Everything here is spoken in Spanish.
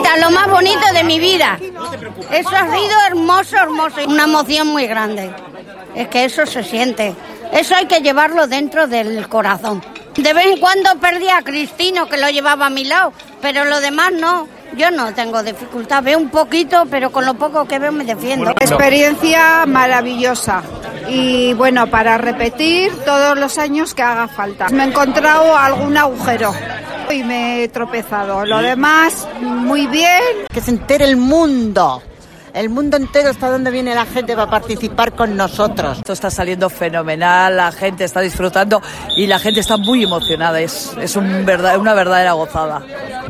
contenta, lo más bonito de mi vida. Eso ha sido hermoso, una emoción muy grande. Es que eso se siente, eso hay que llevarlo dentro del corazón. De vez en cuando perdí a Cristino, que lo llevaba a mi lado, pero lo demás no. Yo no tengo dificultad, veo un poquito, pero con lo poco que veo me defiendo. Experiencia maravillosa y bueno, para repetir todos los años que haga falta. Me he encontrado algún agujero y me he tropezado. Lo demás, muy bien. Que se entere el mundo entero hasta dónde viene la gente para participar con nosotros. Esto está saliendo fenomenal, la gente está disfrutando y la gente está muy emocionada, es una verdadera gozada.